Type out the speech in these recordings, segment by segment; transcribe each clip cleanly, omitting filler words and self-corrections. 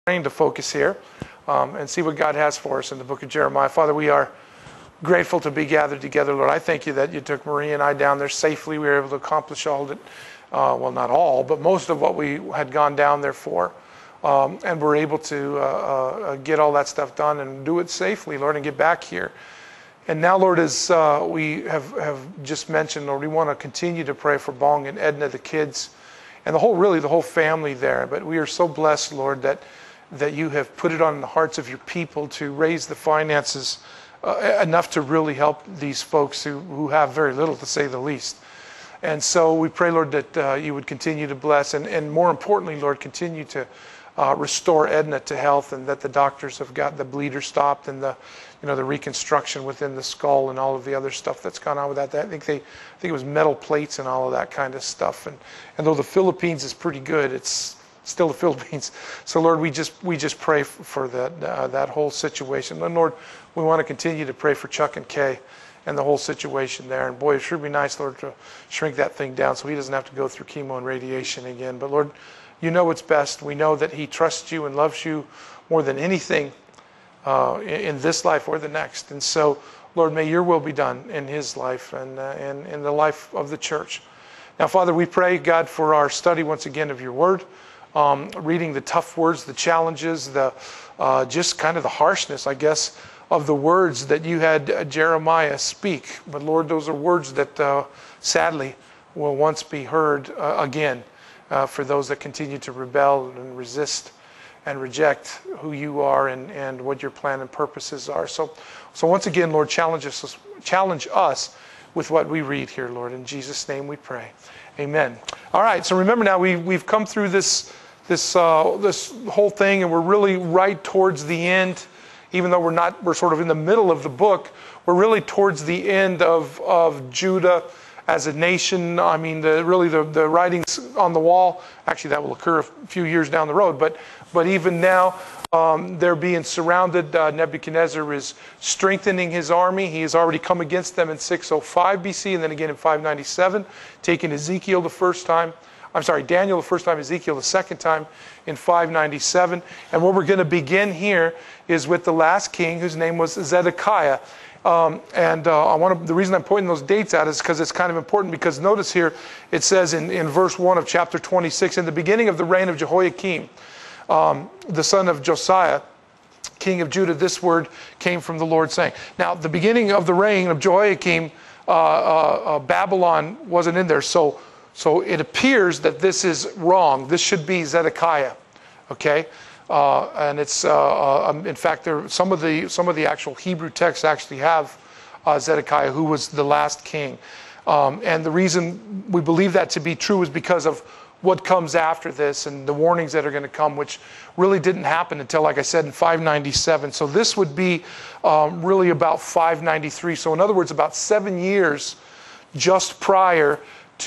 trying to focus here and see what God has for us in the book of Jeremiah. Father, we are grateful to be gathered together. Lord, I thank you that you took Marie and I down there safely. We were able to accomplish all that, well, not all, but most of what we had gone down there for. And we're able to get all that stuff done and do it safely, Lord, and get back here. And now, Lord, as we have just mentioned, Lord, we want to continue to pray for Bong and Edna, the kids, and the whole family there. But we are so blessed, Lord, that you have put it on the hearts of your people to raise the finances enough to really help these folks who have very little, to say the least. And so we pray, Lord, that you would continue to bless, and more importantly, Lord, continue to restore Edna to health, and that the doctors have got the bleeder stopped and the reconstruction within the skull and all of the other stuff that's gone on with that. I think it was metal plates and all of that kind of stuff. And though the Philippines is pretty good, it's still the Philippines. So Lord, we just pray for that whole situation. And Lord, we want to continue to pray for Chuck and Kay and the whole situation there. And boy, it should be nice, Lord, to shrink that thing down so he doesn't have to go through chemo and radiation again. But Lord, you know what's best. We know that he trusts you and loves you more than anything in this life or the next. And so, Lord, may your will be done in his life and in the life of the church. Now, Father, we pray, God, for our study once again of your word, reading the tough words, the challenges, just kind of the harshness, I guess, of the words that you had Jeremiah speak. But Lord, those are words that sadly will once be heard again for those that continue to rebel and resist and reject who you are and what your plan and purposes are. So once again, Lord, challenge us with what we read here, Lord. In Jesus' name we pray. Amen. All right, so remember now, we've come through this whole thing, and we're really right towards the end. Even though we're sort of in the middle of the book, we're really towards the end of Judah as a nation. I mean, the writings on the wall, actually that will occur a few years down the road, but even now, they're being surrounded. Nebuchadnezzar is strengthening his army. He has already come against them in 605 BC, and then again in 597, taking Daniel the first time, Ezekiel the second time in 597. And what we're going to begin here is with the last king, whose name was Zedekiah. The reason I'm pointing those dates out is because it's kind of important, because notice here, it says in verse 1 of chapter 26, in the beginning of the reign of Jehoiakim, the son of Josiah, king of Judah, this word came from the Lord saying. Now, the beginning of the reign of Jehoiakim, Babylon wasn't in there. So it appears that this is wrong. This should be Zedekiah, okay? And it's in fact, some of the actual Hebrew texts actually have Zedekiah, who was the last king. And the reason we believe that to be true is because of what comes after this and the warnings that are going to come, which really didn't happen until, like I said, in 597. So this would be really about 593. So in other words, about 7 years just prior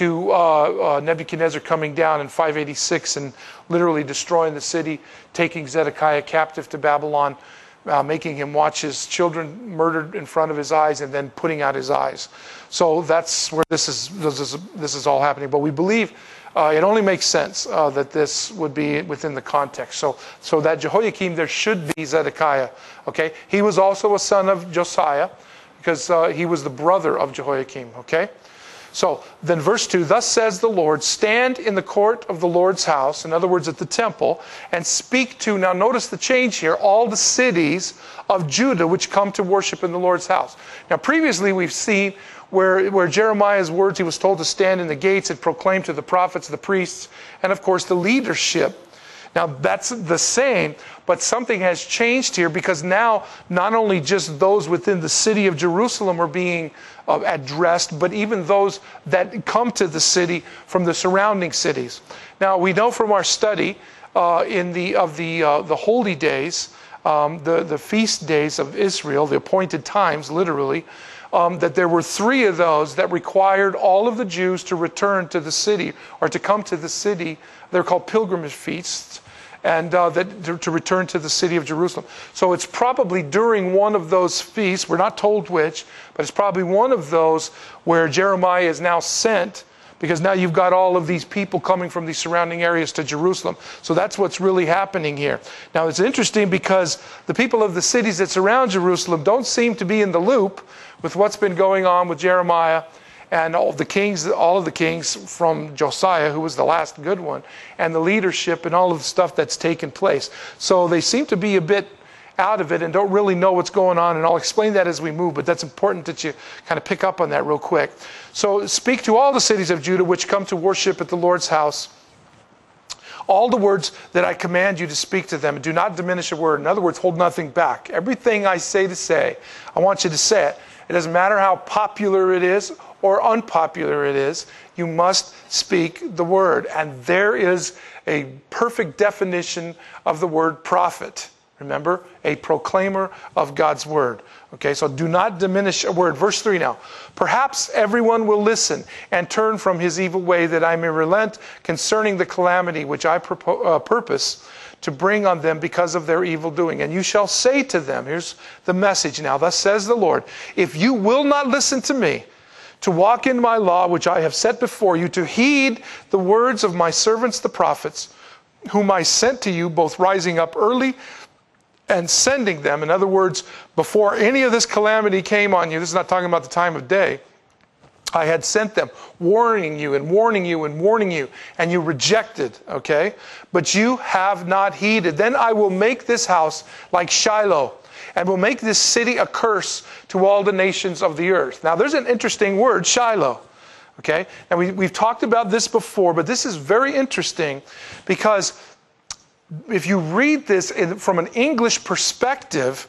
to Nebuchadnezzar coming down in 586 and literally destroying the city, taking Zedekiah captive to Babylon, making him watch his children murdered in front of his eyes, and then putting out his eyes. So that's where this is all happening. But we believe it only makes sense that this would be within the context. So that Jehoiakim, there should be Zedekiah. Okay, he was also a son of Josiah, because he was the brother of Jehoiakim. Okay. So then verse 2, thus says the Lord, stand in the court of the Lord's house, in other words at the temple, and speak to, now notice the change here, all the cities of Judah which come to worship in the Lord's house. Now previously we've seen where Jeremiah's words, he was told to stand in the gates and proclaim to the prophets, the priests, and of course the leadership. Now that's the same, but something has changed here, because now not only just those within the city of Jerusalem are being addressed, but even those that come to the city from the surrounding cities. Now we know from our study in the holy days, the feast days of Israel, the appointed times, literally, that there were 3 of those that required all of the Jews to return to the city, or to come to the city. They're called pilgrimage feasts, and to return to the city of Jerusalem. So it's probably during one of those feasts, we're not told which, but it's probably one of those where Jeremiah is now sent because now you've got all of these people coming from the surrounding areas to Jerusalem. So that's what's really happening here. Now it's interesting because the people of the cities that surround Jerusalem don't seem to be in the loop with what's been going on with Jeremiah and all of the kings from Josiah, who was the last good one, and the leadership and all of the stuff that's taken place. So they seem to be a bit out of it and don't really know what's going on, and I'll explain that as we move, but that's important that you kind of pick up on that real quick. So speak to all the cities of Judah which come to worship at the Lord's house, all the words that I command you to speak to them. Do not diminish a word. In other words, hold nothing back. Everything I say, I want you to say it. It doesn't matter how popular it is or unpopular it is, you must speak the word. And there is a perfect definition of the word prophet. Remember, a proclaimer of God's word. Okay, so do not diminish a word. Verse 3 now. Perhaps everyone will listen and turn from his evil way, that I may relent concerning the calamity which I purpose to bring on them because of their evil doing. And you shall say to them, here's the message now, thus says the Lord, if you will not listen to me, to walk in my law which I have set before you, to heed the words of my servants the prophets, whom I sent to you, both rising up early and sending them. In other words, before any of this calamity came on you, this is not talking about the time of day, I had sent them, warning you and warning you and warning you, and you rejected, okay? But you have not heeded. Then I will make this house like Shiloh, and will make this city a curse to all the nations of the earth. Now there's an interesting word, Shiloh. Okay? Now we've talked about this before, but this is very interesting because if you read this from an English perspective,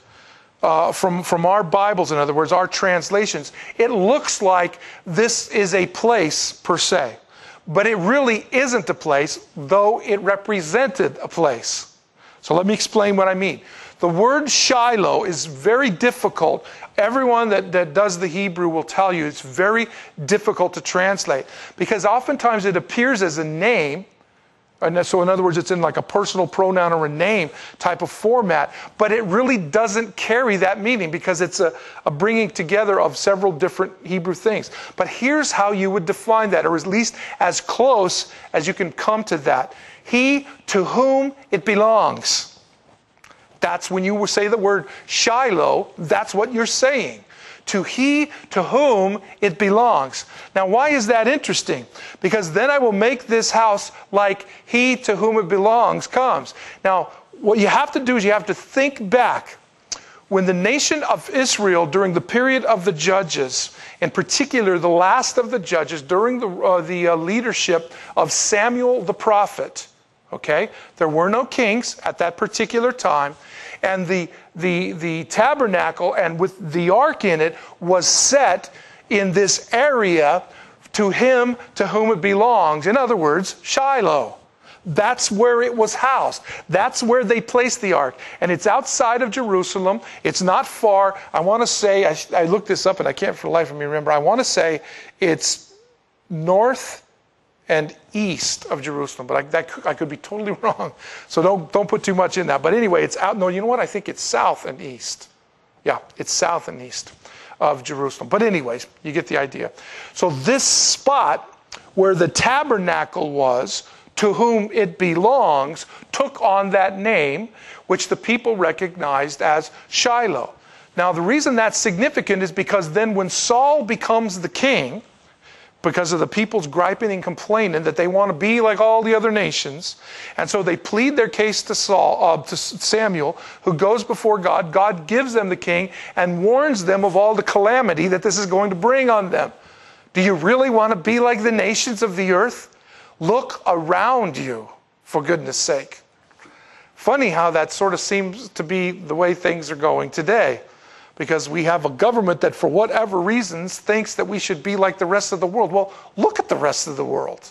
from our Bibles, in other words, our translations, it looks like this is a place per se. But it really isn't a place, though it represented a place. So let me explain what I mean. The word Shiloh is very difficult. Everyone that does the Hebrew will tell you it's very difficult to translate because oftentimes it appears as a name. And so in other words, it's in like a personal pronoun or a name type of format, but it really doesn't carry that meaning because it's a bringing together of several different Hebrew things. But here's how you would define that, or at least as close as you can come to that. He to whom it belongs. That's when you say the word Shiloh, that's what you're saying. To he to whom it belongs. Now, why is that interesting? Because then I will make this house like he to whom it belongs comes. Now, what you have to do is you have to think back. When the nation of Israel, during the period of the judges, in particular the last of the judges, during the leadership of Samuel the prophet, okay, there were no kings at that particular time. And the tabernacle and with the ark in it was set in this area to him to whom it belongs. In other words, Shiloh. That's where it was housed. That's where they placed the ark. And it's outside of Jerusalem. It's not far. I want to say, I looked this up and I can't for the life of me remember. I want to say it's north and east of Jerusalem, but I could be totally wrong. So don't put too much in that. But anyway, it's out. No, you know what? I think it's south and east. Yeah, it's south and east of Jerusalem. But anyways, you get the idea. So this spot where the tabernacle was, to whom it belongs, took on that name, which the people recognized as Shiloh. Now, the reason that's significant is because then when Saul becomes the king, because of the people's griping and complaining that they want to be like all the other nations. And so they plead their case to Samuel, who goes before God. God gives them the king and warns them of all the calamity that this is going to bring on them. Do you really want to be like the nations of the earth? Look around you, for goodness sake. Funny how that sort of seems to be the way things are going today. Because we have a government that, for whatever reasons, thinks that we should be like the rest of the world. Well, look at the rest of the world.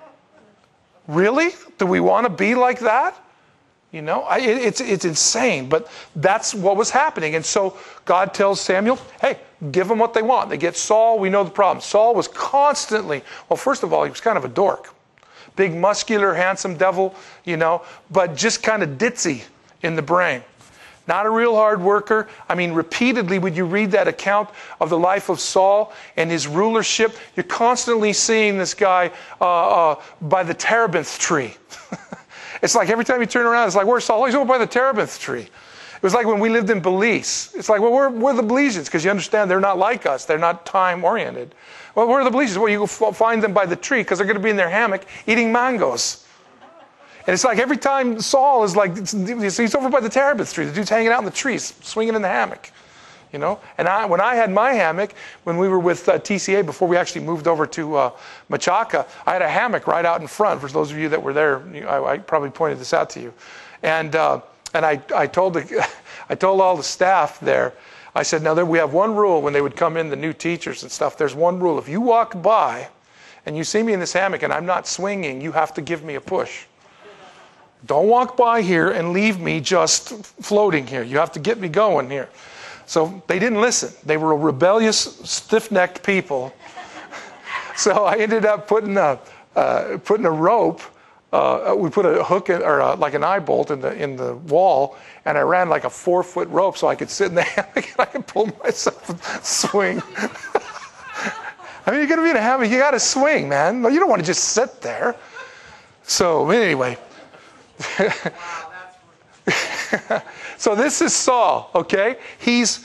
Really? Do we want to be like that? You know, it's insane, but that's what was happening. And so God tells Samuel, hey, give them what they want. They get Saul, we know the problem. Saul was constantly, well, first of all, he was kind of a dork. Big, muscular, handsome devil, you know, but just kind of ditzy in the brain. Not a real hard worker. I mean, repeatedly, when you read that account of the life of Saul and his rulership, you're constantly seeing this guy by the terebinth tree. It's like every time you turn around, it's like, where's Saul? Oh, he's over by the terebinth tree. It was like when we lived in Belize. It's like, well, we're the Belizeans, because you understand they're not like us. They're not time-oriented. Well, where are the Belizeans? Well, you go find them by the tree, because they're going to be in their hammock eating mangoes. And it's like every time Saul is like, he's over by the terebinth tree. The dude's hanging out in the trees, swinging in the hammock. You know? And when I had my hammock, when we were with TCA, before we actually moved over to Machaca, I had a hammock right out in front. For those of you that were there, I probably pointed this out to you. And I told all the staff there, I said, now we have one rule when they would come in, the new teachers and stuff. There's one rule. If you walk by and you see me in this hammock and I'm not swinging, you have to give me a push. Don't walk by here and leave me just floating here. You have to get me going here. So they didn't listen. They were a rebellious, stiff-necked people. So I ended up putting a rope. We put a hook or like an eye bolt in the wall, and I ran like a 4-foot rope so I could sit in the hammock and I could pull myself and swing. I mean, you're going to be in a hammock, you got to swing, man. You don't want to just sit there. So anyway. So this is Saul, okay? He's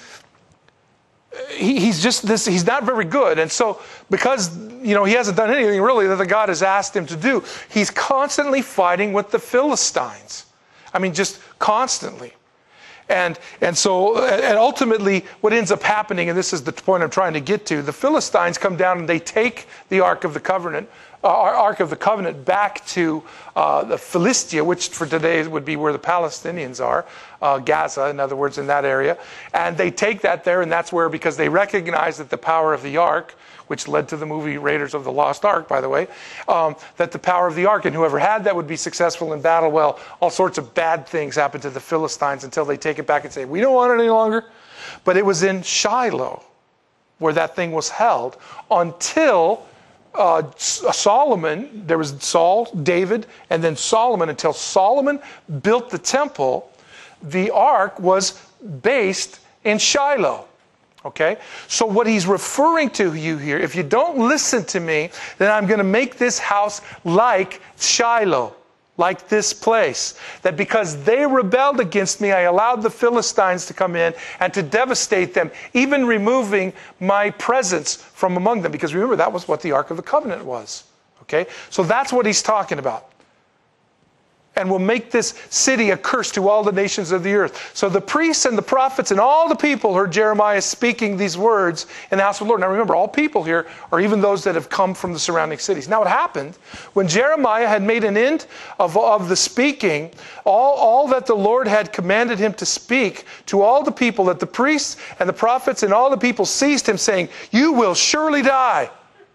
just this, he's not very good. And so because, he hasn't done anything really that God has asked him to do, he's constantly fighting with the Philistines. I mean, just constantly. And ultimately what ends up happening, and this is the point I'm trying to get to, the Philistines come down and they take the Ark of the Covenant back to the Philistia, which for today would be where the Palestinians are, Gaza, in other words, in that area. And they take that there, and that's where, because they recognize that the power of the Ark, which led to the movie Raiders of the Lost Ark, by the way, that the power of the Ark, and whoever had that would be successful in battle. Well, all sorts of bad things happen to the Philistines until they take it back and say, we don't want it any longer. But it was in Shiloh where that thing was held until Solomon. There was Saul, David, and then Solomon. Until Solomon built the temple, the ark was based in Shiloh. Okay? So what he's referring to you here, if you don't listen to me, then I'm going to make this house like Shiloh, like this place. That because they rebelled against me, I allowed the Philistines to come in and to devastate them, even removing my presence from among them. Because remember, that was what the Ark of the Covenant was. Okay? So that's what he's talking about. And will make this city a curse to all the nations of the earth. So the priests and the prophets and all the people heard Jeremiah speaking these words in the house of the Lord. Now remember, all people here are even those that have come from the surrounding cities. Now what happened, when Jeremiah had made an end of the speaking, all that the Lord had commanded him to speak to all the people, that the priests and the prophets and all the people seized him, saying, you will surely die.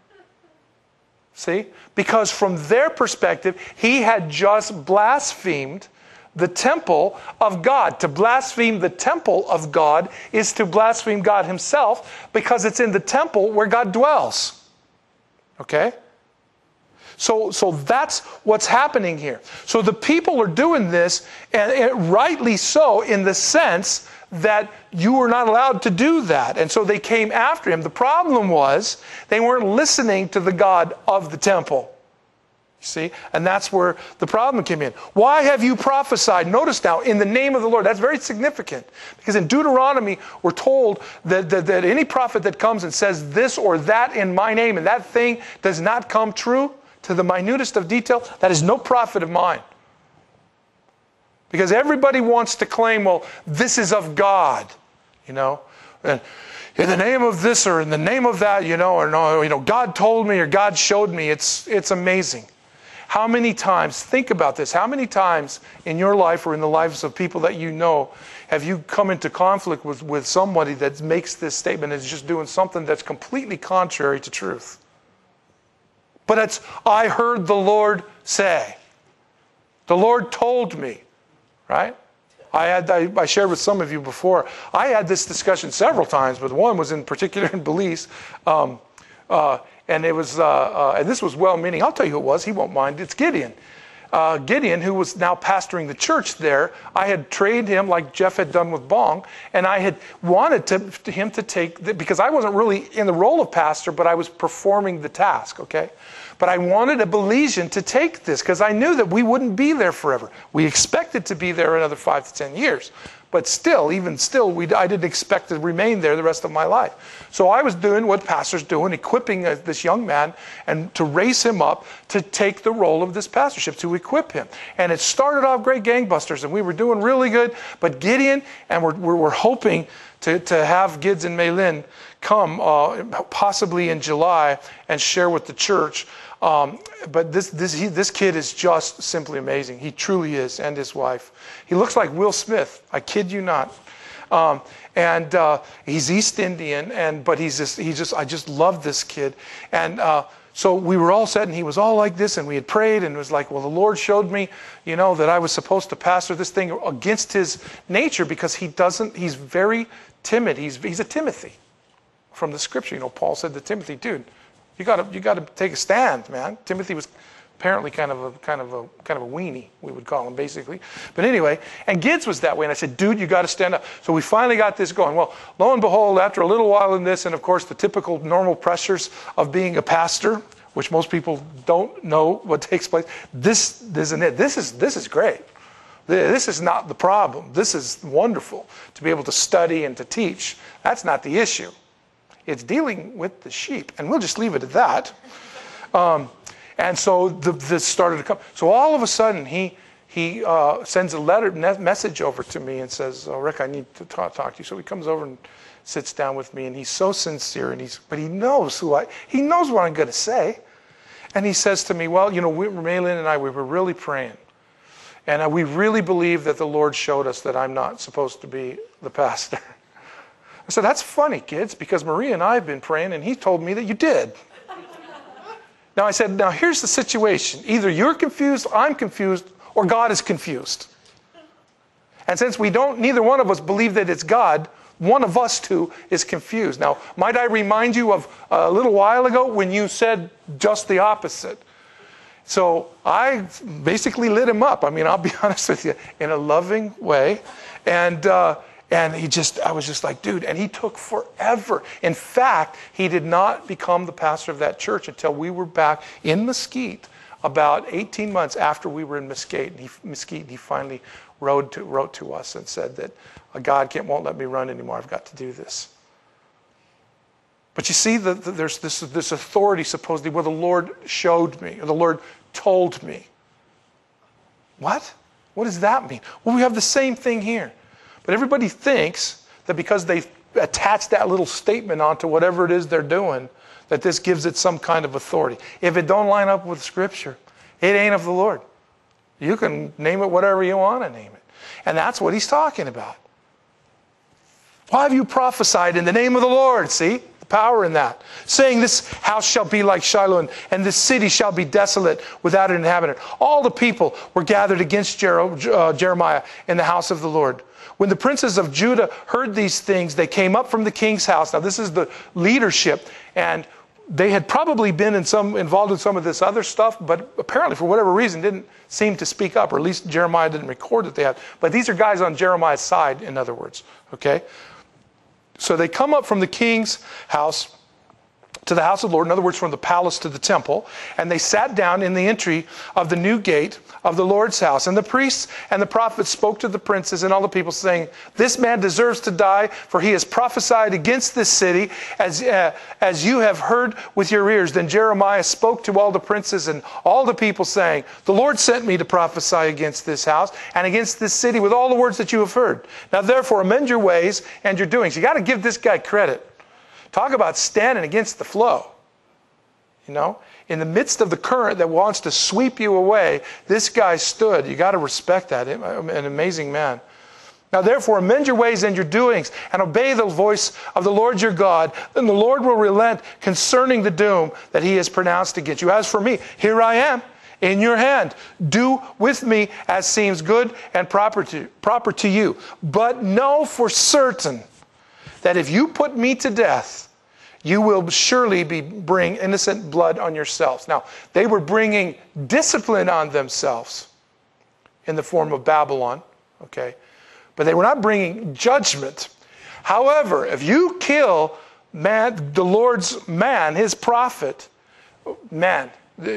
See? Because from their perspective, he had just blasphemed the temple of God. To blaspheme the temple of God is to blaspheme God himself, because it's in the temple where God dwells. Okay? So that's what's happening here. So the people are doing this, and rightly so, in the sense that you were not allowed to do that. And so they came after him. The problem was they weren't listening to the God of the temple. See? And that's where the problem came in. Why have you prophesied? Notice now, in the name of the Lord. That's very significant. Because in Deuteronomy, we're told that any prophet that comes and says this or that in my name, and that thing does not come true to the minutest of detail, that is no prophet of mine. Because everybody wants to claim, well, this is of God, and in the name of this or in the name of that, or no, God told me or God showed me. It's amazing. How many times, think about this, how many times in your life or in the lives of people that you know, have you come into conflict with somebody that makes this statement and is just doing something that's completely contrary to truth? But it's, I heard the Lord say. The Lord told me. Right? I shared with some of you before. I had this discussion several times, but one was in particular in Belize, and it was, and this was well-meaning. I'll tell you who it was. He won't mind. It's Gideon. Gideon, who was now pastoring the church there, I had trained him like Jeff had done with Bong, and I had wanted him to take, because I wasn't really in the role of pastor, but I was performing the task, okay? But I wanted a Belizean to take this because I knew that we wouldn't be there forever. We expected to be there another 5 to 10 years. But still, even still, I didn't expect to remain there the rest of my life. So I was doing what pastors do, and equipping this young man and to raise him up to take the role of this pastorship, to equip him. And it started off great gangbusters, and we were doing really good. But Gideon, and we're hoping to have Gids and Maylin come possibly in July and share with the church. But this kid is just simply amazing. He truly is, and his wife. He looks like Will Smith. I kid you not. And he's East Indian, but I just love this kid. And so we were all set, and he was all like this, and we had prayed, and it was like, well, the Lord showed me, that I was supposed to pastor this thing against his nature, because he's very timid. He's a Timothy from the scripture. Paul said to Timothy, dude, you got to take a stand, man. Timothy was apparently kind of a weenie, we would call him, basically. But anyway, and Gids was that way, and I said, dude, you got to stand up. So we finally got this going. Well, lo and behold, after a little while in this, and of course the typical normal pressures of being a pastor, which most people don't know what takes place, this isn't it. This is great. This is not the problem. This is wonderful to be able to study and to teach. That's not the issue. It's dealing with the sheep, and we'll just leave it at that. And so this started to come. So all of a sudden, he sends a message over to me and says, "Oh, Rick, I need to talk to you." So he comes over and sits down with me, and he's so sincere, but he knows he knows what I'm going to say. And he says to me, "Well, Maylin and I, we were really praying, and we really believe that the Lord showed us that I'm not supposed to be the pastor." I said, "That's funny, kids, because Maria and I have been praying, and he told me that you did." Now I said, now here's the situation. Either you're confused, I'm confused, or God is confused. And since neither one of us believe that it's God, one of us two is confused. Now, might I remind you of a little while ago when you said just the opposite? So I basically lit him up. I mean, I'll be honest with you, in a loving way. And I was just like, dude, and he took forever. In fact, he did not become the pastor of that church until we were back in Mesquite about 18 months after we were in Mesquite. And he finally wrote to us and said that God won't let me run anymore. I've got to do this. But you see, there's this authority supposedly where the Lord showed me, or the Lord told me. What? What does that mean? Well, we have the same thing here. But everybody thinks that because they've attached that little statement onto whatever it is they're doing, that this gives it some kind of authority. If it don't line up with Scripture, it ain't of the Lord. You can name it whatever you want to name it. And that's what he's talking about. Why have you prophesied in the name of the Lord? See? The power in that. Saying this house shall be like Shiloh, and this city shall be desolate without an inhabitant. All the people were gathered against Jeremiah in the house of the Lord. When the princes of Judah heard these things, they came up from the king's house. Now, this is the leadership, and they had probably been involved in some of this other stuff, but apparently, for whatever reason, didn't seem to speak up, or at least Jeremiah didn't record that they had. But these are guys on Jeremiah's side, in other words. Okay? So they come up from the king's house to the house of the Lord, in other words, from the palace to the temple, and they sat down in the entry of the new gate of the Lord's house. And the priests and the prophets spoke to the princes and all the people, saying, "This man deserves to die, for he has prophesied against this city, as you have heard with your ears." Then Jeremiah spoke to all the princes and all the people, saying, "The Lord sent me to prophesy against this house and against this city with all the words that you have heard. Now therefore amend your ways and your doings." You got to give this guy credit. Talk about standing against the flow. In the midst of the current that wants to sweep you away, this guy stood. You got to respect that. An amazing man. Now therefore amend your ways and your doings, and obey the voice of the Lord your God. Then the Lord will relent concerning the doom that he has pronounced against you. As for me, here I am in your hand. Do with me as seems good and proper to you. But know for certain that if you put me to death, you will surely bring innocent blood on yourselves. Now, they were bringing discipline on themselves in the form of Babylon, okay? But they were not bringing judgment. However, if you kill the Lord's man, his prophet, man,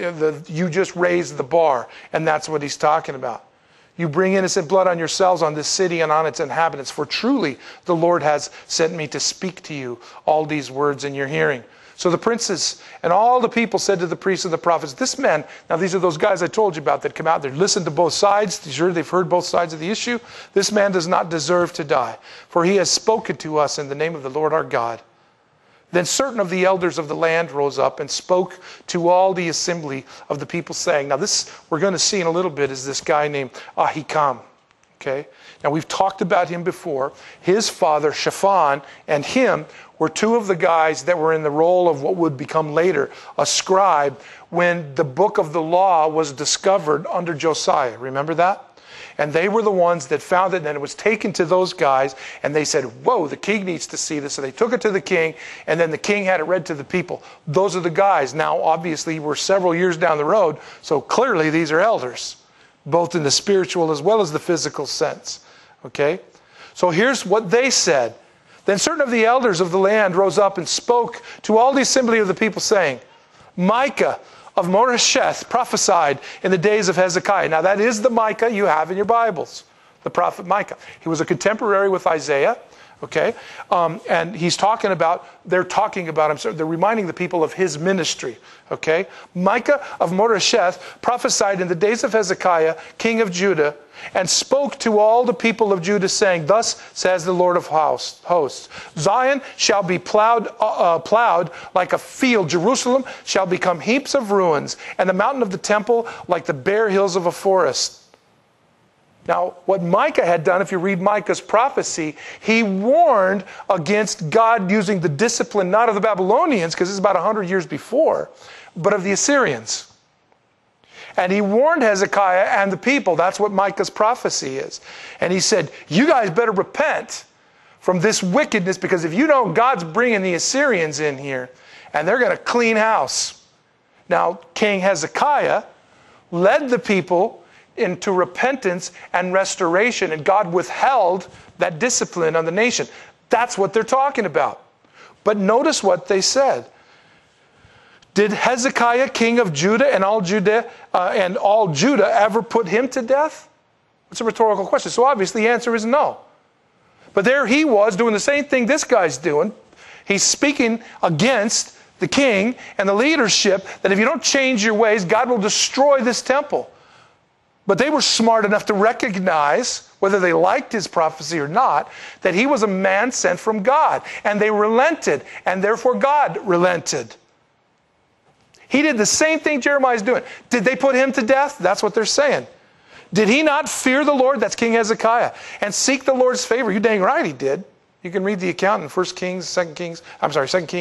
you just raised the bar, and that's what he's talking about. You bring innocent blood on yourselves, on this city and on its inhabitants, for truly the Lord has sent me to speak to you all these words in your hearing. So the princes and all the people said to the priests and the prophets, this man, now these are those guys I told you about that come out there, listen to both sides, sure they've heard both sides of the issue. This man does not deserve to die, for he has spoken to us in the name of the Lord our God. Then certain of the elders of the land rose up and spoke to all the assembly of the people, saying, now this we're going to see in a little bit is this guy named Ahikam. Okay? Now we've talked about him before. His father, Shaphan, and him were two of the guys that were in the role of what would become later a scribe when the book of the law was discovered under Josiah. Remember that? And they were the ones that found it, and it was taken to those guys, and they said, whoa, the king needs to see this. So they took it to the king, and then the king had it read to the people. Those are the guys. Now, obviously, we're several years down the road, so clearly these are elders, both in the spiritual as well as the physical sense. Okay? So here's what they said. Then certain of the elders of the land rose up and spoke to all the assembly of the people, saying, Micah of Moresheth prophesied in the days of Hezekiah. Now that is the Micah you have in your Bibles, the prophet Micah. He was a contemporary with Isaiah, okay? And he's talking about, they're reminding the people of his ministry, okay? Micah of Moresheth prophesied in the days of Hezekiah, king of Judah, and spoke to all the people of Judah, saying, thus says the Lord of hosts, Zion shall be plowed like a field. Jerusalem shall become heaps of ruins, and the mountain of the temple like the bare hills of a forest. Now, what Micah had done, if you read Micah's prophecy, he warned against God using the discipline, not of the Babylonians, because this is about 100 years before, but of the Assyrians. And he warned Hezekiah and the people. That's what Micah's prophecy is. And he said, you guys better repent from this wickedness, because if you don't, God's bringing the Assyrians in here, and they're going to clean house. Now, King Hezekiah led the people into repentance and restoration, and God withheld that discipline on the nation. That's what they're talking about. But notice what they said. Did Hezekiah, king of Judah, and all Judah ever put him to death? It's a rhetorical question. So obviously the answer is no. But there he was doing the same thing this guy's doing. He's speaking against the king and the leadership that if you don't change your ways, God will destroy this temple. But they were smart enough to recognize, whether they liked his prophecy or not, that he was a man sent from God. And they relented, and therefore God relented. He did the same thing Jeremiah's doing. Did they put him to death? That's what they're saying. Did he not fear the Lord? That's King Hezekiah. And seek the Lord's favor? You dang right he did. You can read the account in 1 Kings, 2 Kings, and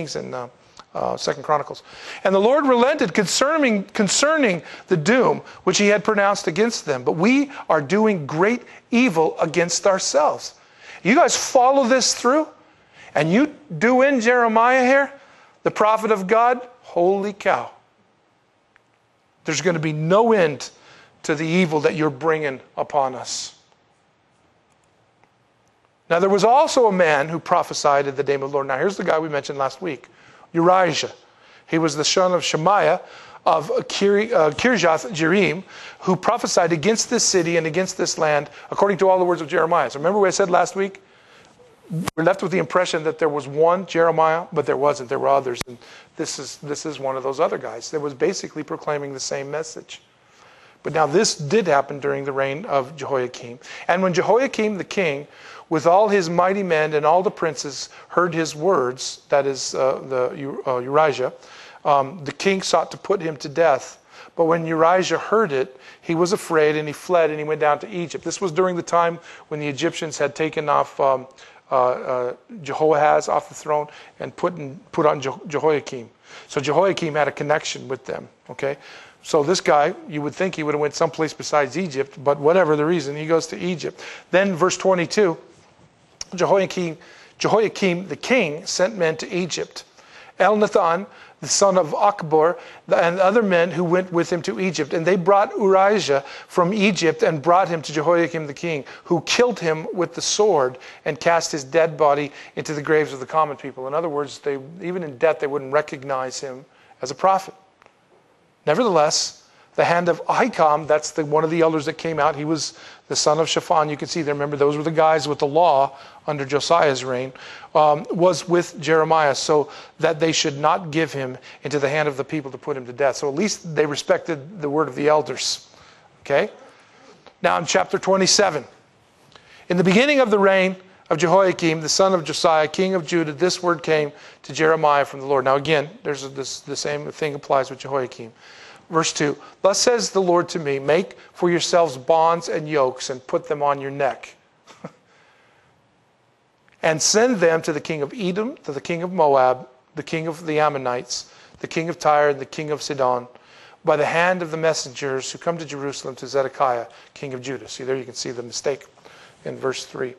2 Chronicles. And the Lord relented concerning the doom which he had pronounced against them. But we are doing great evil against ourselves. You guys follow this through? And you do in Jeremiah here, the prophet of God? Holy cow. There's going to be no end to the evil that you're bringing upon us. Now there was also a man who prophesied in the name of the Lord. Now here's the guy we mentioned last week, Urijah. He was the son of Shemaiah of Kirjath Jearim, who prophesied against this city and against this land, according to all the words of Jeremiah. So remember what I said last week? We're left with the impression that there was one Jeremiah, but there wasn't. There were others. And this is one of those other guys that was basically proclaiming the same message. But now this did happen during the reign of Jehoiakim. And when Jehoiakim the king, with all his mighty men and all the princes, heard his words, that is Urijah, the king sought to put him to death. But when Urijah heard it, he was afraid and he fled and he went down to Egypt. This was during the time when the Egyptians had taken off Jehoahaz off the throne and put on Jehoiakim. So Jehoiakim had a connection with them. Okay, so this guy, you would think he would have went someplace besides Egypt, but whatever the reason, he goes to Egypt. Then verse 22, Jehoiakim the king sent men to Egypt, Elnathan, the son of Akbor, and other men who went with him to Egypt. And they brought Urijah from Egypt and brought him to Jehoiakim the king, who killed him with the sword and cast his dead body into the graves of the common people. In other words, even in death, they wouldn't recognize him as a prophet. Nevertheless, the hand of Ahikam, that's one of the elders that came out. He was the son of Shaphan. You can see there, remember, those were the guys with the law under Josiah's reign, was with Jeremiah, so that they should not give him into the hand of the people to put him to death. So at least they respected the word of the elders. Okay? Now in chapter 27. In the beginning of the reign of Jehoiakim, the son of Josiah, king of Judah, this word came to Jeremiah from the Lord. Now again, the same thing applies with Jehoiakim. Verse 2, thus says the Lord to me, make for yourselves bonds and yokes and put them on your neck. And send them to the king of Edom, to the king of Moab, the king of the Ammonites, the king of Tyre, and the king of Sidon, by the hand of the messengers who come to Jerusalem to Zedekiah, king of Judah. See, there you can see the mistake in verse 3.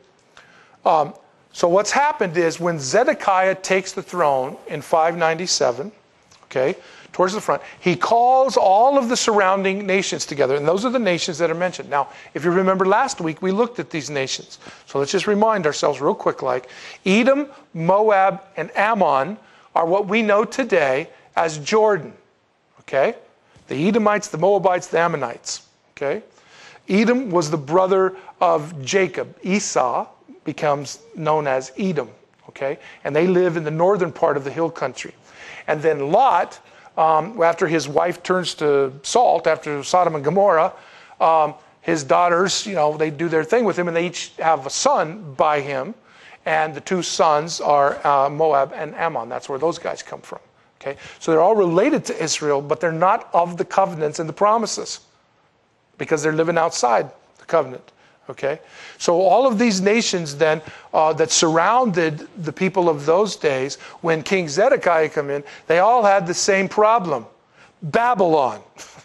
So what's happened is when Zedekiah takes the throne in 597, okay, towards the front, he calls all of the surrounding nations together, and those are the nations that are mentioned. Now, if you remember last week, we looked at these nations. So let's just remind ourselves real quick, like Edom, Moab, and Ammon are what we know today as Jordan, okay? The Edomites, the Moabites, the Ammonites, okay? Edom was the brother of Jacob. Esau becomes known as Edom, okay? And they live in the northern part of the hill country. And then Lot, after his wife turns to salt, after Sodom and Gomorrah, his daughters, they do their thing with him, and they each have a son by him. And the two sons are Moab and Ammon. That's where those guys come from. Okay, so they're all related to Israel, but they're not of the covenants and the promises because they're living outside the covenant. Okay, so all of these nations then that surrounded the people of those days, when King Zedekiah come in, they all had the same problem: Babylon.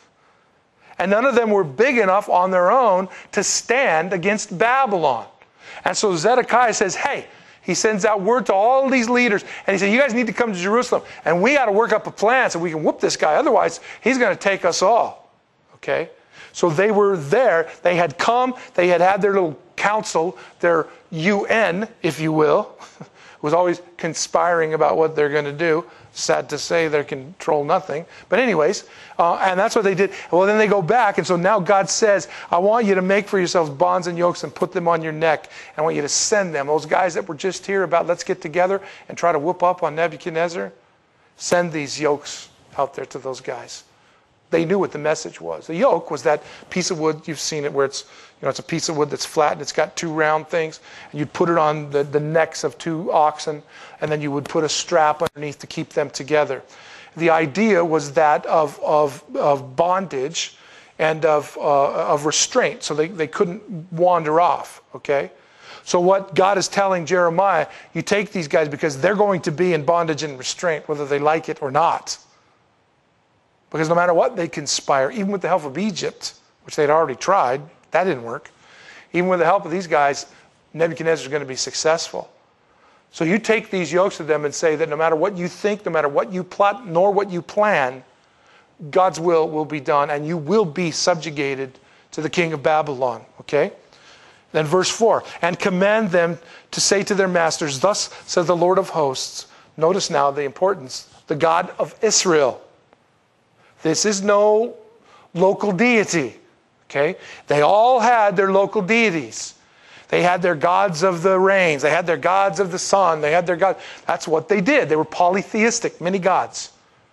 And none of them were big enough on their own to stand against Babylon. And so Zedekiah says, hey, he sends out word to all these leaders, and he said, you guys need to come to Jerusalem, and we got to work up a plan so we can whoop this guy. Otherwise, he's going to take us all. Okay? So they were there. They had come. They had their little council, their UN, if you will, was always conspiring about what they're going to do. Sad to say, they control nothing. But anyways, and that's what they did. Well, then they go back, and so now God says, I want you to make for yourselves bonds and yokes and put them on your neck. And I want you to send them. Those guys that were just here about let's get together and try to whoop up on Nebuchadnezzar, send these yokes out there to those guys. They knew what the message was. The yoke was that piece of wood, you've seen it, where it's a piece of wood that's flat and it's got two round things. And you'd put it on the necks of two oxen, and then you would put a strap underneath to keep them together. The idea was that of bondage and of restraint, so they couldn't wander off, okay? So what God is telling Jeremiah, you take these guys because they're going to be in bondage and restraint, whether they like it or not. Because no matter what they conspire, even with the help of Egypt, which they'd already tried, that didn't work. Even with the help of these guys, Nebuchadnezzar is going to be successful. So you take these yokes to them and say that no matter what you think, no matter what you plot, nor what you plan, God's will be done, and you will be subjugated to the king of Babylon. Okay? Then verse 4, and command them to say to their masters, thus says the Lord of hosts. Notice now the importance, the God of Israel. This is no local deity, okay? They all had their local deities. They had their gods of the rains. They had their gods of the sun. They had their gods. That's what they did. They were polytheistic, many gods.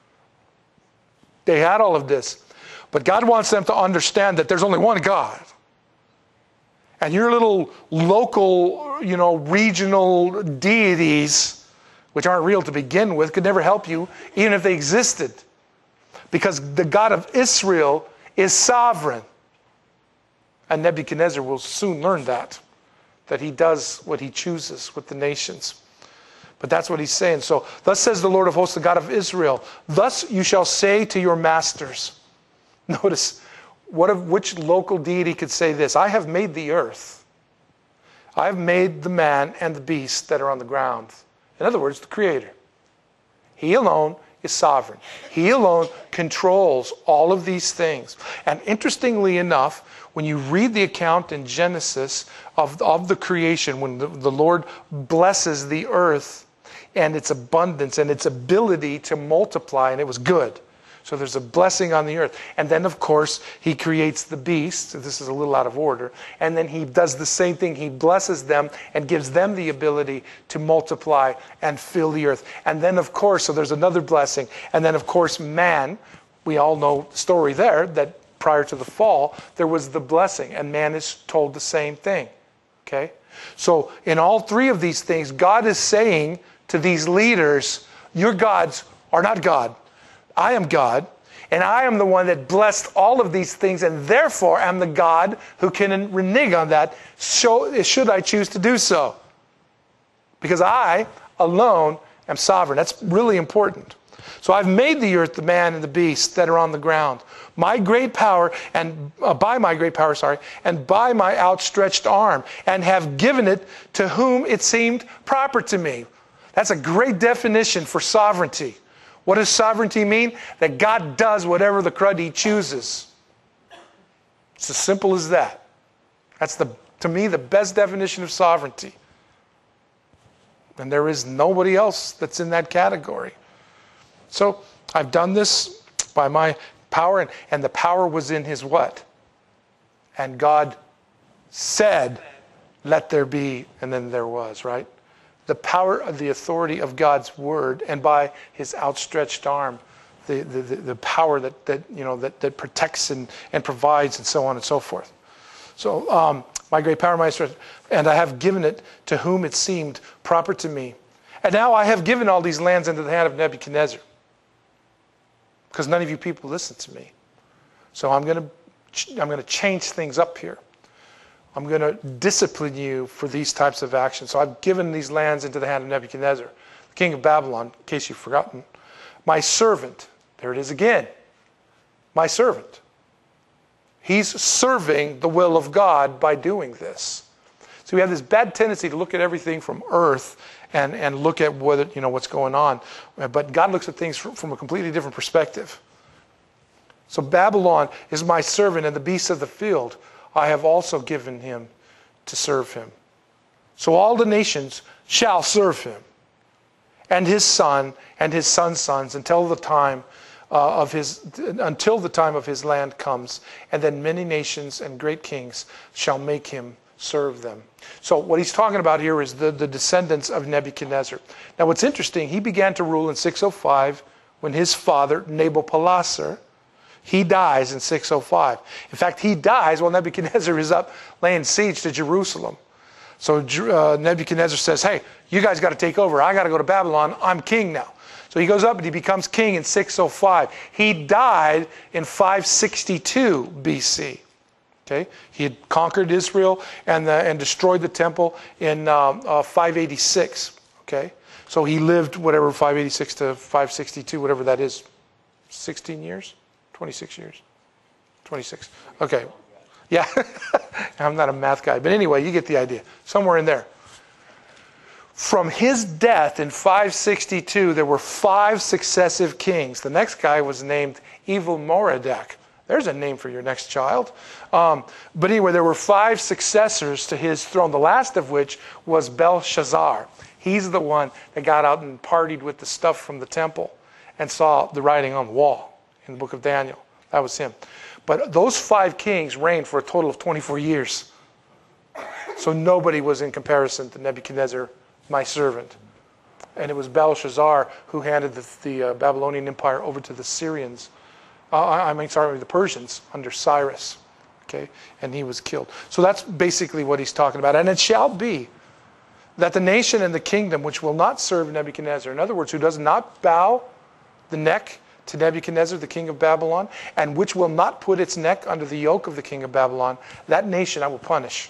They had all of this. But God wants them to understand that there's only one God. And your little local, regional deities, which aren't real to begin with, could never help you, even if they existed. Because the God of Israel is sovereign. And Nebuchadnezzar will soon learn that he does what he chooses with the nations. But that's what he's saying. So, thus says the Lord of hosts, the God of Israel, thus you shall say to your masters. Notice, which local deity could say this? I have made the earth. I have made the man and the beast that are on the ground. In other words, the Creator. He alone is sovereign. He alone controls all of these things. And interestingly enough, when you read the account in Genesis of the creation, when the Lord blesses the earth and its abundance and its ability to multiply, and it was good. So there's a blessing on the earth. And then, of course, he creates the beasts. This is a little out of order. And then he does the same thing. He blesses them and gives them the ability to multiply and fill the earth. And then, of course, so there's another blessing. And then, of course, man, we all know the story there, that prior to the fall, there was the blessing. And man is told the same thing. Okay? So in all three of these things, God is saying to these leaders, your gods are not God. I am God, and I am the one that blessed all of these things, and therefore am the God who can renege on that, should I choose to do so. Because I alone am sovereign. That's really important. So I've made the earth, the man, and the beast that are on the ground. My great power, and by my great power, and by my outstretched arm, and have given it to whom it seemed proper to me. That's a great definition for sovereignty. What does sovereignty mean? That God does whatever the crud he chooses. It's as simple as that. That's, to me, the best definition of sovereignty. And there is nobody else that's in that category. So I've done this by my power, and the power was in his what? And God said, let there be, and then there was, right? The power of the authority of God's word, and by his outstretched arm, the power that protects and provides, and so on and so forth. So my great power, my strength, and I have given it to whom it seemed proper to me. And now I have given all these lands into the hand of Nebuchadnezzar, because none of you people listen to me. So I'm going to change things up here. I'm going to discipline you for these types of actions. So I've given these lands into the hand of Nebuchadnezzar, the king of Babylon, in case you've forgotten. My servant, there it is again, my servant. He's serving the will of God by doing this. So we have this bad tendency to look at everything from earth and look at what's going on. But God looks at things from a completely different perspective. So Babylon is my servant, and the beasts of the field I have also given him to serve him. So all the nations shall serve him, and his son and his son's sons until the time of his land comes, and then many nations and great kings shall make him serve them. So what he's talking about here is the descendants of Nebuchadnezzar. Now what's interesting, he began to rule in 605 when his father Nabopolassar, he dies in 605. In fact, he dies while Nebuchadnezzar is up laying siege to Jerusalem. So Nebuchadnezzar says, hey, you guys got to take over. I got to go to Babylon. I'm king now. So he goes up and he becomes king in 605. He died in 562 BC. Okay, he had conquered Israel and destroyed the temple in 586. Okay, so he lived 586 to 562, whatever that is, 16 years. 26 years. 26. Okay. Yeah. I'm not a math guy. But anyway, you get the idea. Somewhere in there. From his death in 562, there were 5 successive kings. The next guy was named Evil-Merodach. There's a name for your next child. But anyway, there were 5 successors to his throne, the last of which was Belshazzar. He's the one that got out and partied with the stuff from the temple and saw the writing on the wall in the book of Daniel. That was him. But those 5 kings reigned for a total of 24 years. So nobody was in comparison to Nebuchadnezzar, my servant. And it was Belshazzar who handed the Babylonian Empire over to the Syrians. The Persians under Cyrus. Okay, and he was killed. So that's basically what he's talking about. And it shall be that the nation and the kingdom which will not serve Nebuchadnezzar, in other words, who does not bow the neck to Nebuchadnezzar, the king of Babylon, and which will not put its neck under the yoke of the king of Babylon, that nation I will punish.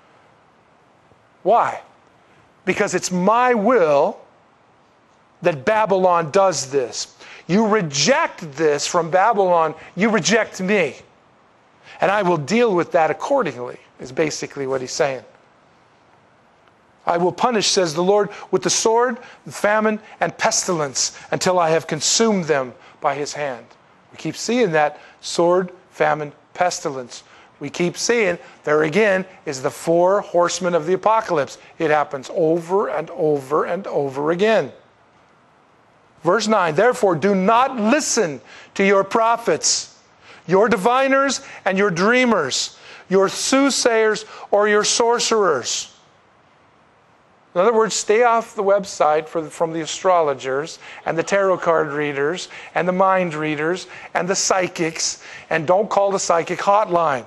Why? Because it's my will that Babylon does this. You reject this from Babylon, you reject me. And I will deal with that accordingly, is basically what he's saying. I will punish, says the Lord, with the sword, famine, and pestilence until I have consumed them by his hand. We keep seeing that sword, famine, pestilence. We keep seeing there again is the 4 horsemen of the apocalypse. It happens over and over and over again. Verse 9, therefore do not listen to your prophets, your diviners and your dreamers, your soothsayers or your sorcerers. In other words, stay off the website from the astrologers and the tarot card readers and the mind readers and the psychics, and don't call the psychic hotline.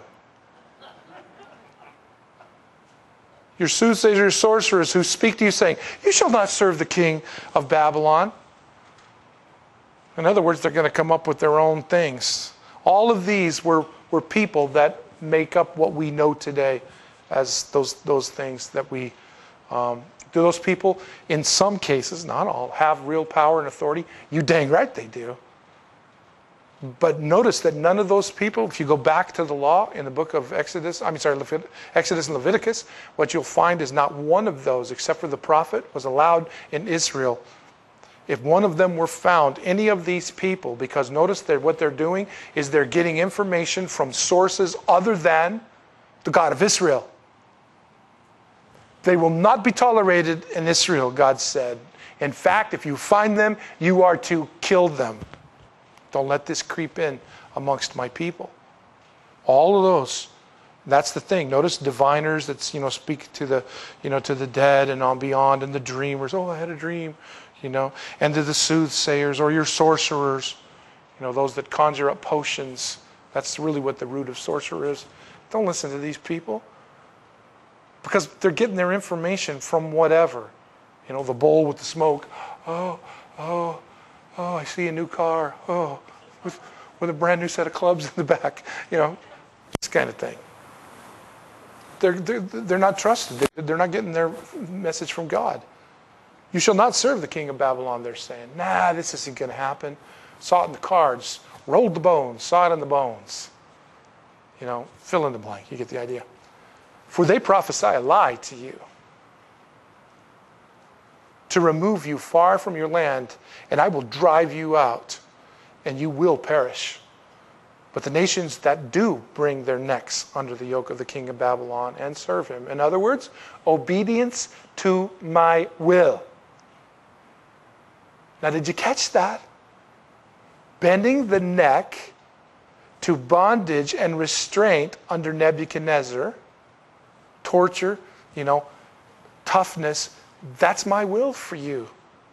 Your soothsayers, your sorcerers who speak to you saying, you shall not serve the king of Babylon. In other words, they're going to come up with their own things. All of these were people that make up what we know today as those things that we... do those people, in some cases, not all, have real power and authority? You dang right they do. But notice that none of those people, if you go back to the law in the book of Exodus and Leviticus, what you'll find is not one of those, except for the prophet, was allowed in Israel. If one of them were found, any of these people, because notice that what they're doing is they're getting information from sources other than the God of Israel. They will not be tolerated in Israel, God said. In fact, if you find them, you are to kill them. Don't let this creep in amongst my people. All of those. That's the thing. Notice diviners that speak to the dead and on beyond, and the dreamers. Oh, I had a dream, and to the soothsayers or your sorcerers, those that conjure up potions. That's really what the root of sorcerer is. Don't listen to these people. Because they're getting their information from whatever. The bowl with the smoke. Oh, I see a new car. Oh, with a brand new set of clubs in the back. This kind of thing. They're not trusted. They're not getting their message from God. You shall not serve the king of Babylon, they're saying. Nah, this isn't going to happen. Saw it in the cards. Rolled the bones. Saw it in the bones. Fill in the blank. You get the idea. For they prophesy a lie to you, to remove you far from your land, and I will drive you out, and you will perish. But the nations that do bring their necks under the yoke of the king of Babylon and serve him. In other words, obedience to my will. Now, did you catch that? Bending the neck to bondage and restraint under Nebuchadnezzar. Torture, toughness, that's my will for you.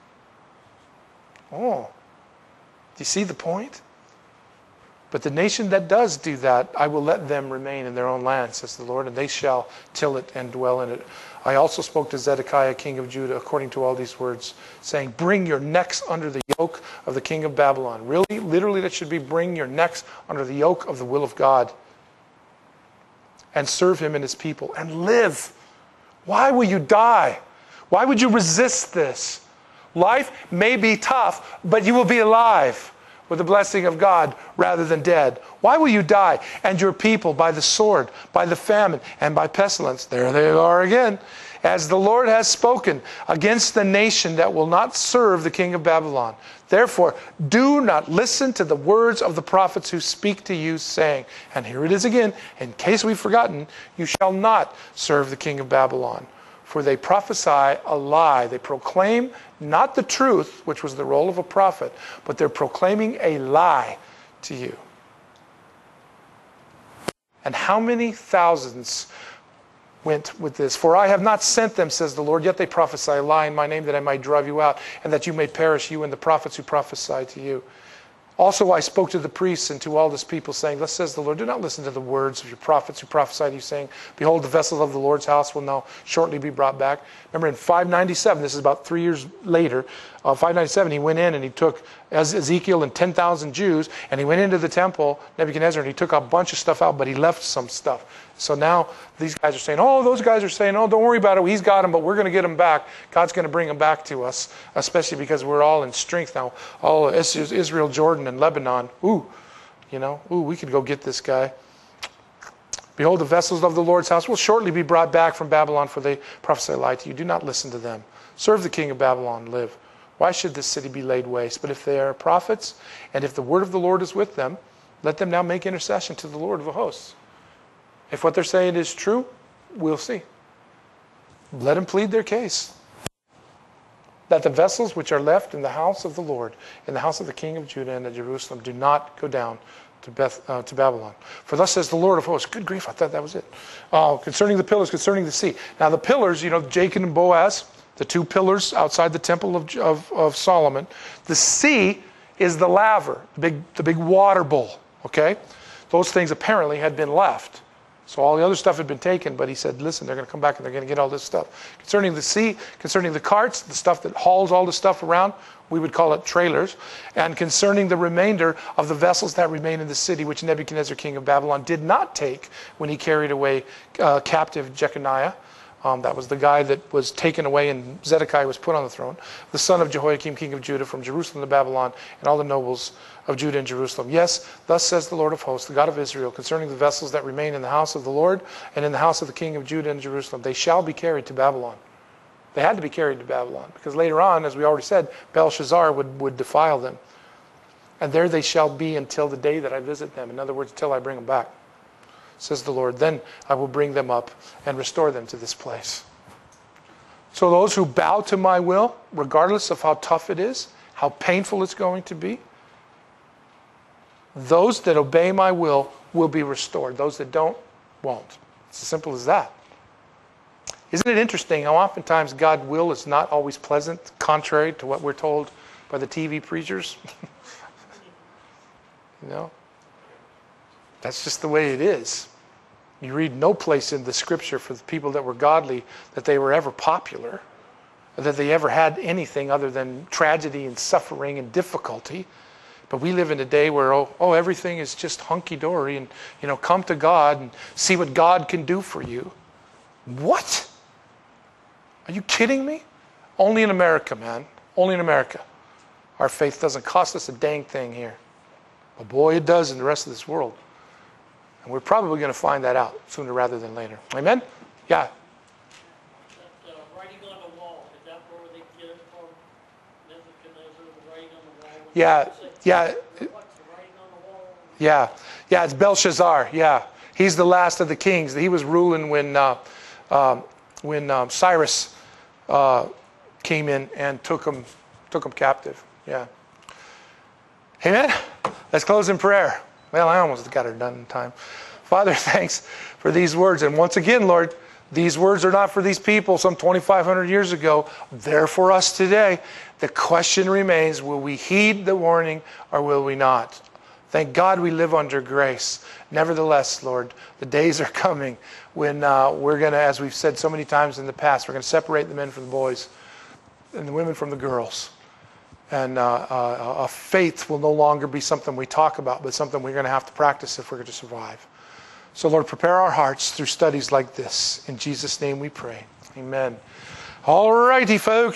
Oh, do you see the point? But the nation that does do that, I will let them remain in their own land, says the Lord, and they shall till it and dwell in it. I also spoke to Zedekiah, king of Judah, according to all these words, saying, bring your necks under the yoke of the king of Babylon. Really, literally, that should be bring your necks under the yoke of the will of God. And serve him and his people and live. Why will you die? Why would you resist this? Life may be tough, but you will be alive with the blessing of God rather than dead. Why will you die? And your people by the sword, by the famine, and by pestilence. There they are again. As the Lord has spoken against the nation that will not serve the king of Babylon. Therefore, do not listen to the words of the prophets who speak to you, saying, and here it is again, in case we've forgotten, you shall not serve the king of Babylon. For they prophesy a lie. They proclaim not the truth, which was the role of a prophet, but they're proclaiming a lie to you. And how many thousands went with this? For I have not sent them, says the Lord, yet they prophesy a lie in my name, that I might drive you out, and that you may perish, you and the prophets who prophesy to you. Also I spoke to the priests and to all this people, saying, thus says the Lord, do not listen to the words of your prophets who prophesy to you, saying, behold, the vessels of the Lord's house will now shortly be brought back. Remember in 597, this is about 3 years later, 597, he went in and he took Ezekiel and 10,000 Jews, and he went into the temple, Nebuchadnezzar, and he took a bunch of stuff out, but he left some stuff. So now these guys are saying, those guys are saying, don't worry about it. He's got them, but we're going to get them back. God's going to bring them back to us, especially because we're all in strength now. All Israel, Jordan, and Lebanon. We could go get this guy. Behold, the vessels of the Lord's house will shortly be brought back from Babylon, for they prophesy lied to you. Do not listen to them. Serve the king of Babylon, live. Why should this city be laid waste? But if they are prophets, and if the word of the Lord is with them, let them now make intercession to the Lord of the hosts. If what they're saying is true, we'll see. Let them plead their case. That the vessels which are left in the house of the Lord, in the house of the king of Judah and of Jerusalem, do not go down to Babylon. For thus says the Lord of hosts. Good grief, I thought that was it. Concerning the pillars, concerning the sea. Now the pillars, Jacob and Boaz, the two pillars outside the temple of Solomon. The sea is the laver, the big water bowl. Okay? Those things apparently had been left. So all the other stuff had been taken, but he said, listen, they're going to come back and they're going to get all this stuff. Concerning the sea, concerning the carts, the stuff that hauls all the stuff around, we would call it trailers. And concerning the remainder of the vessels that remain in the city, which Nebuchadnezzar, king of Babylon, did not take when he carried away captive Jeconiah. That was the guy that was taken away and Zedekiah was put on the throne. The son of Jehoiakim, king of Judah, from Jerusalem to Babylon, and all the nobles of Judah and Jerusalem. Yes, thus says the Lord of hosts, the God of Israel, concerning the vessels that remain in the house of the Lord and in the house of the king of Judah and Jerusalem. They shall be carried to Babylon. They had to be carried to Babylon because later on, as we already said, Belshazzar would defile them. And there they shall be until the day that I visit them. In other words, until I bring them back, says the Lord. Then I will bring them up and restore them to this place. So those who bow to my will, regardless of how tough it is, how painful it's going to be, those that obey my will be restored. Those that don't, won't. It's as simple as that. Isn't it interesting how oftentimes God's will is not always pleasant, contrary to what we're told by the TV preachers? That's just the way it is. You read no place in the scripture for the people that were godly that they were ever popular, that they ever had anything other than tragedy and suffering and difficulty. But we live in a day where, everything is just hunky-dory and, come to God and see what God can do for you. What? Are you kidding me? Only in America, man. Only in America. Our faith doesn't cost us a dang thing here. But boy, it does in the rest of this world. And we're probably going to find that out sooner rather than later. Amen? Yeah. That writing on the wall, is that where they get it from? Nebuchadnezzar, the writing on the wall? Yeah. What's the writing on the wall? Yeah, it's Belshazzar. Yeah. He's the last of the kings. He was ruling when Cyrus came in and took him captive. Yeah. Amen? Let's close in prayer. Well, I almost got it done in time. Father, thanks for these words. And once again, Lord, these words are not for these people some 2,500 years ago. They're for us today. The question remains, will we heed the warning or will we not? Thank God we live under grace. Nevertheless, Lord, the days are coming when we're going to, as we've said so many times in the past, we're going to separate the men from the boys and the women from the girls. And faith will no longer be something we talk about, but something we're going to have to practice if we're going to survive. So, Lord, prepare our hearts through studies like this. In Jesus' name we pray. Amen. All righty, folks.